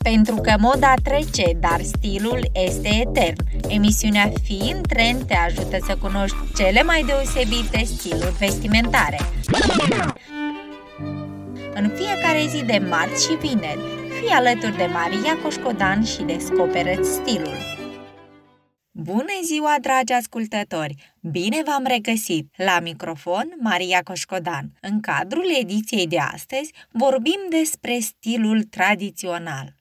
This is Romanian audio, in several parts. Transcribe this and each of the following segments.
Pentru că moda trece, dar stilul este etern. Emisiunea Fii în Trend te ajută să cunoști cele mai deosebite stiluri vestimentare. În fiecare zi de marți și vineri, fii alături de Maria Coșcodan și descoperă-ți stilul. Bună ziua, dragi ascultători! Bine v-am regăsit! La microfon, Maria Coșcodan. În cadrul ediției de astăzi vorbim despre stilul tradițional.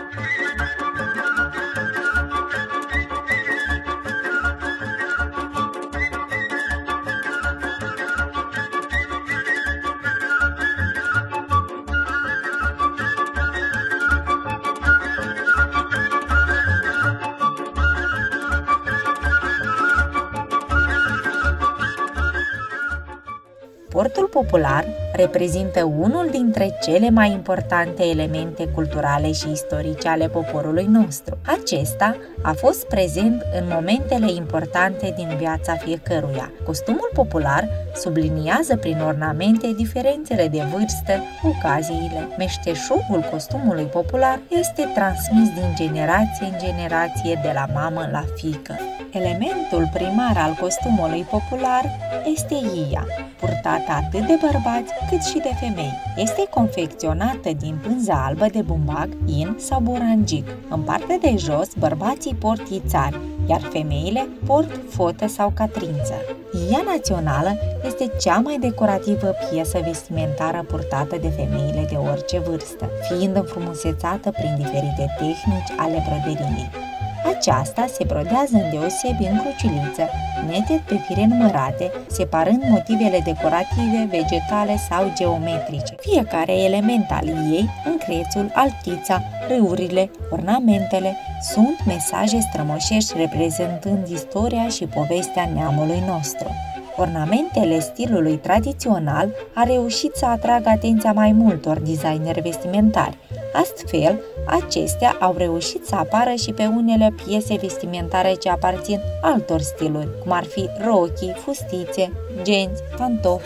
Portul popular reprezintă unul dintre cele mai importante elemente culturale și istorice ale poporului nostru. Acesta a fost prezent în momentele importante din viața fiecăruia. Costumul popular subliniază prin ornamente diferențele de vârstă, ocaziile. Meșteșugul costumului popular este transmis din generație în generație de la mamă la fiică. Elementul primar al costumului popular este iia, purtată atât de bărbați cât și de femei. Este confecționată din pânză albă de bumbac, in sau borangic. În partea de jos, bărbații port ițari, iar femeile port fotă sau catrință. Ia națională este cea mai decorativă piesă vestimentară purtată de femeile de orice vârstă, fiind înfrumusețată prin diferite tehnici ale broderiei. Aceasta se brodează îndeosebi în cruciuliță, neted pe fire numărate, separând motivele decorative, vegetale sau geometrice. Fiecare element al ei, încrețul, altița, râurile, ornamentele, sunt mesaje strămoșești reprezentând istoria și povestea neamului nostru. Ornamentele stilului tradițional a reușit să atragă atenția mai multor designeri vestimentari. Astfel, acestea au reușit să apară și pe unele piese vestimentare ce aparțin altor stiluri, cum ar fi rochii, fustițe, genți, pantofi.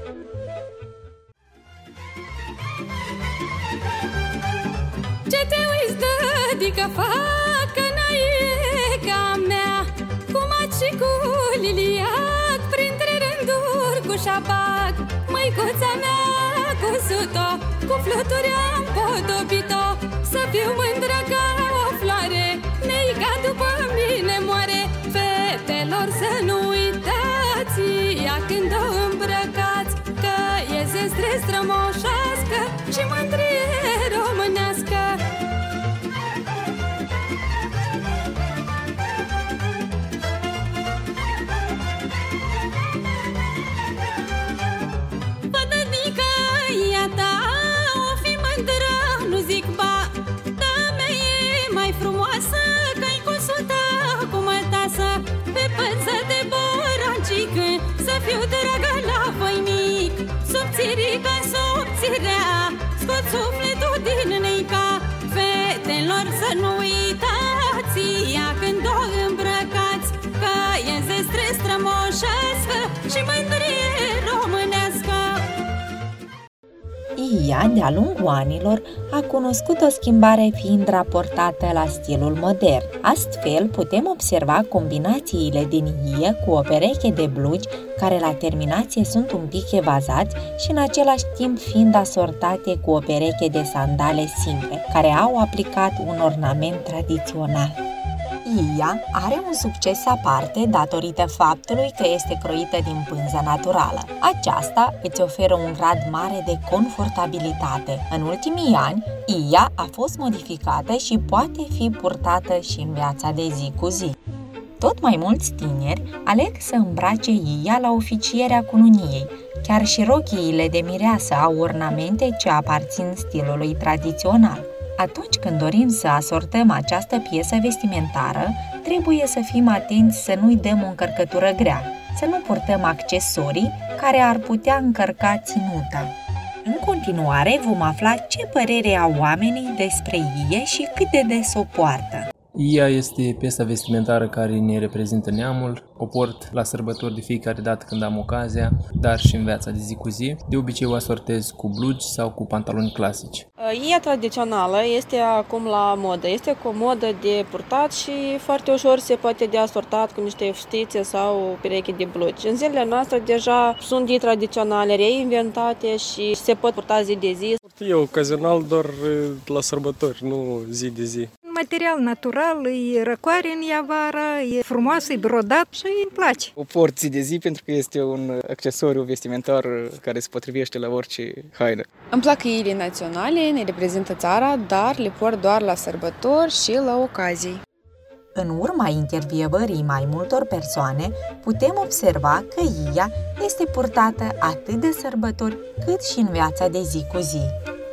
Ce te uiți, dădică, facă naica mea, cu maci și cu liliac, printre rânduri cu șapac. Măicuța mea cusut-o, cu fluturi am podobit-o, să fiu mândră ca o floare, neica după mine moare. Fetelor să nu uitați, ea când o îmbrăcați, că e zestre strămoșească și mândrie românească. Să fiu dragă la voinic, subțirică, subțirea, scot sufletul din neica. Fetelor să nu uitați, ea când o îmbrăcați, că e zestre strămoșească și mândrie românească. Ia, de-a lungul anilor, a cunoscut o schimbare fiind raportată la stilul modern. Astfel, putem observa combinațiile din ie cu o pereche de blugi care la terminație sunt un pic evazați și în același timp fiind asortate cu o pereche de sandale simple, care au aplicat un ornament tradițional. Ia are un succes aparte datorită faptului că este croită din pânză naturală. Aceasta îți oferă un grad mare de confortabilitate. În ultimii ani, ia a fost modificată și poate fi purtată și în viața de zi cu zi. Tot mai mulți tineri aleg să îmbrace ia la oficierea cununiei. Chiar și rochiile de mireasă au ornamente ce aparțin stilului tradițional. Atunci când dorim să asortăm această piesă vestimentară, trebuie să fim atenți să nu-i dăm o încărcătură grea, să nu purtăm accesorii care ar putea încărca ținuta. În continuare vom afla ce părere au oamenii despre ie și cât de des o poartă. Ia este piesa vestimentară care ne reprezintă neamul. O port la sărbători de fiecare dată când am ocazia, dar și în viața de zi cu zi. De obicei o asortez cu blugi sau cu pantaloni clasici. Ia tradițională este acum la modă. Este comodă de purtat și foarte ușor se poate de asortat cu niște fustițe sau pereche de blugi. În zilele noastre deja sunt de tradiționale, reinventate și se pot purta zi de zi. E ocazional doar la sărbători, nu zi de zi. Material natural, e răcoare în ea vara, e frumoasă, e brodat și îmi place. O port zi de zi pentru că este un accesoriu vestimentar care se potrivește la orice haină. Îmi plac iile naționale, ne reprezintă țara, dar le port doar la sărbători și la ocazii. În urma intervievării mai multor persoane, putem observa că ia este purtată atât de sărbători cât și în viața de zi cu zi.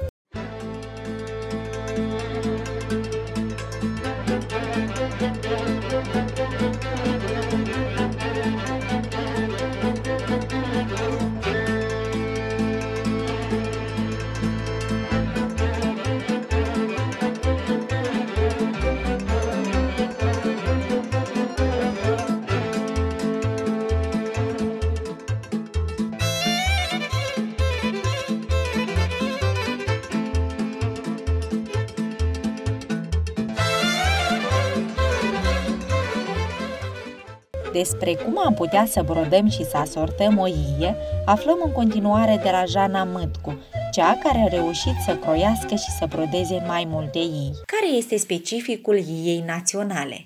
Despre cum am putea să brodăm și să asortăm o ie, aflăm în continuare de la Jana Mâtcu, cea care a reușit să croiască și să brodeze mai multe ii. Care este specificul iei naționale?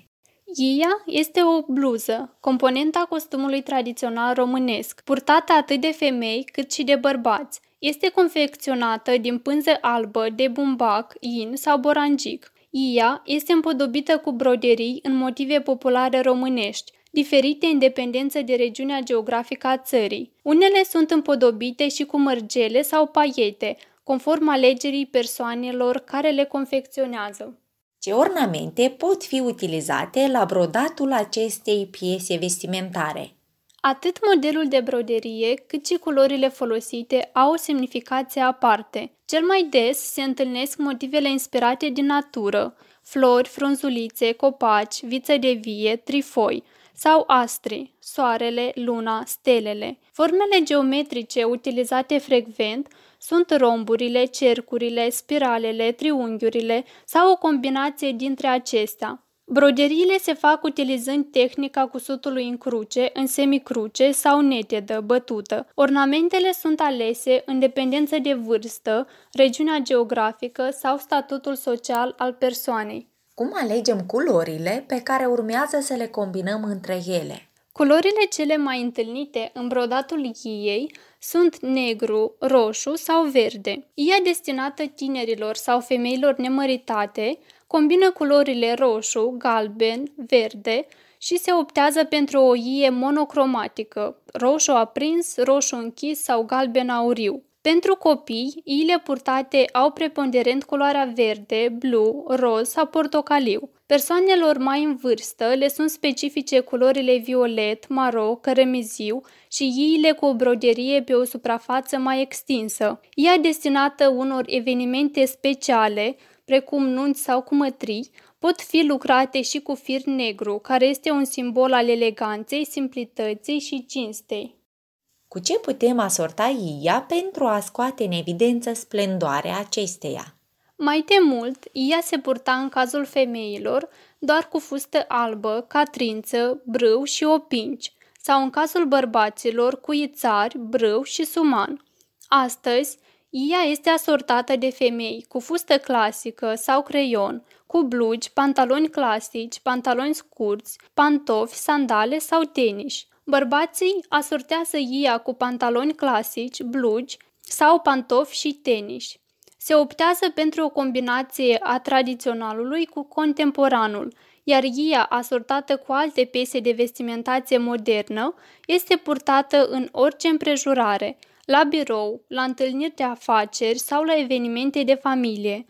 Ia este o bluză, componenta costumului tradițional românesc, purtată atât de femei cât și de bărbați. Este confecționată din pânză albă, de bumbac, in sau borangic. Ia este împodobită cu broderii în motive populare românești, diferite în dependență de regiunea geografică a țării. Unele sunt împodobite și cu mărgele sau paiete, conform alegerii persoanelor care le confecționează. Ce ornamente pot fi utilizate la brodatul acestei piese vestimentare? Atât modelul de broderie, cât și culorile folosite au o semnificație aparte. Cel mai des se întâlnesc motivele inspirate din natură, flori, frunzulițe, copaci, viță de vie, trifoi, sau astri, soarele, luna, stelele. Formele geometrice utilizate frecvent sunt romburile, cercurile, spiralele, triunghiurile sau o combinație dintre acestea. Broderiile se fac utilizând tehnica cusutului în cruce, în semicruce sau netedă, bătută. Ornamentele sunt alese în dependență de vârstă, regiunea geografică sau statutul social al persoanei. Cum alegem culorile pe care urmează să le combinăm între ele? Culorile cele mai întâlnite în brodatul iei sunt negru, roșu sau verde. Ia destinată tinerilor sau femeilor nemăritate combină culorile roșu, galben, verde și se optează pentru o ie monocromatică, roșu aprins, roșu închis sau galben auriu. Pentru copii, iile purtate au preponderent culoarea verde, blu, roz sau portocaliu. Persoanelor mai în vârstă le sunt specifice culorile violet, maro, cărămiziu și iile cu o broderie pe o suprafață mai extinsă. Ea destinată unor evenimente speciale, precum nunți sau cumătrii, pot fi lucrate și cu fir negru, care este un simbol al eleganței, simplității și cinstei. Cu ce putem asorta ia pentru a scoate în evidență splendoarea acesteia? Mai de mult, ia se purta în cazul femeilor doar cu fustă albă, catrință, brâu și opinci, sau în cazul bărbaților cu ițari, brâu și suman. Astăzi, ea este asortată de femei cu fustă clasică sau creion, cu blugi, pantaloni clasici, pantaloni scurți, pantofi, sandale sau tenis. Bărbații asortează ia cu pantaloni clasici, blugi sau pantofi și tenis. Se optează pentru o combinație a tradiționalului cu contemporanul, iar ia asortată cu alte piese de vestimentație modernă este purtată în orice împrejurare, la birou, la întâlniri de afaceri sau la evenimente de familie.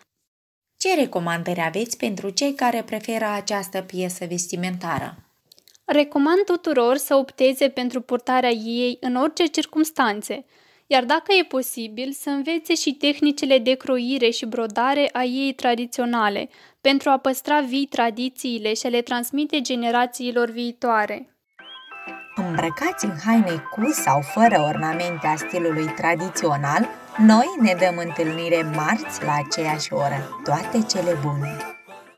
Ce recomandări aveți pentru cei care preferă această piesă vestimentară? Recomand tuturor să opteze pentru purtarea ei în orice circumstanțe. iar dacă e posibil, să învețe și tehnicile de croire și brodare a ei tradiționale, pentru a păstra vii tradițiile și a le transmite generațiilor viitoare. Îmbrăcați în haine cu sau fără ornamente a stilului tradițional, noi ne dăm întâlnire marți la aceeași oră. Toate cele bune!